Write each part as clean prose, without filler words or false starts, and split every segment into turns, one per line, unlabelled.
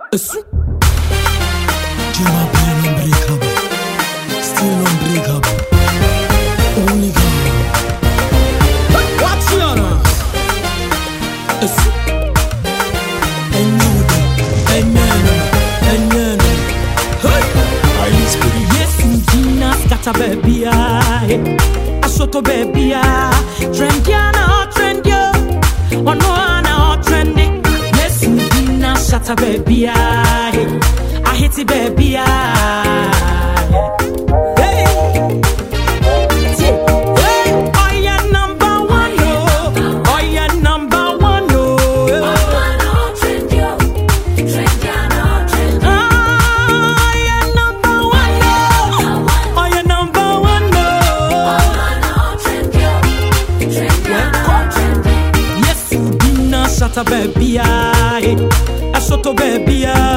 Jima pain unbreakable, still unbreakable. Only God. What's your name? Yes, Gina, scatter baby, I shot a baby, trendiana, trendio, or no, trending. Yes, Gina, shatter baby, I hit it baby, baby, I shot a baby,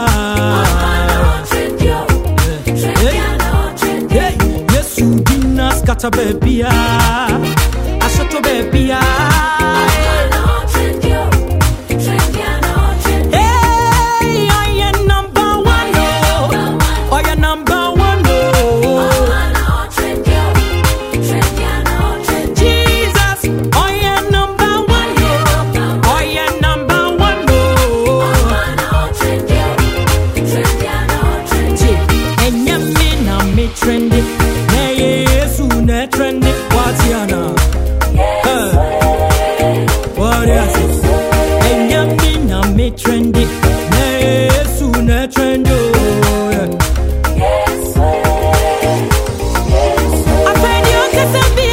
yes, you didn't scatter baby, I shot a baby, trendy, soon trend. Yes, I find you can be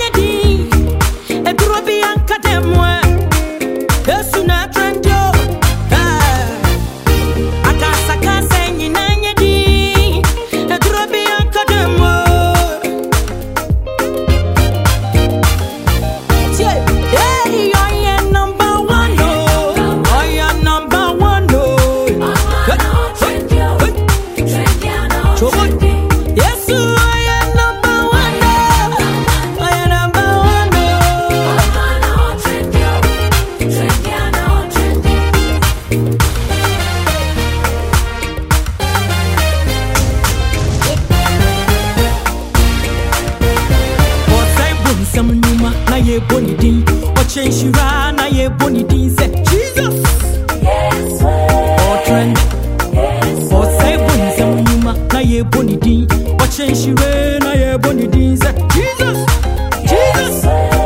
a Drobian Cademwa. Yes, soon trend. I can't say in any a Drobian Cademwa. Bonnie Dean, or change she ran, I Bonnie Dean said, Jesus, yes, or trend, yes, or say Bonnie Samuma, I Bonnie Dean, or change she ran, I Bonnie Dean said, Jesus, Jesus,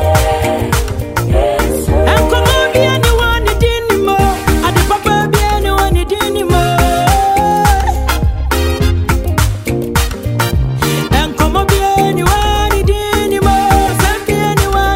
yes, and come on, be anyone it anymore, and the papa be anyone it anymore, and come on, be anyone it anymore, send be anyone.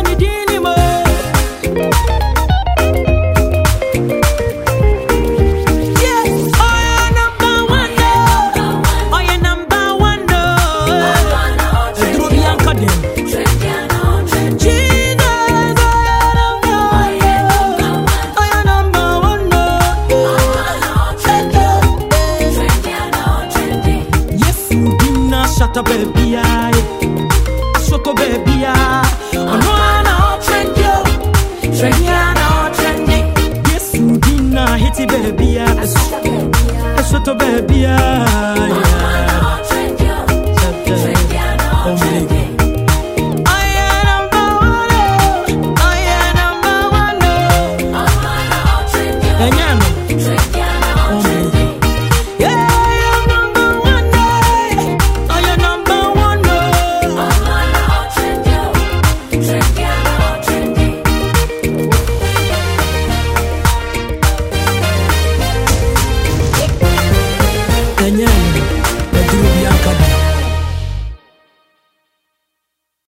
Shut up, baby, I shut up, baby, I trending. Yes, you didn't hit it, baby, I shut up, baby, I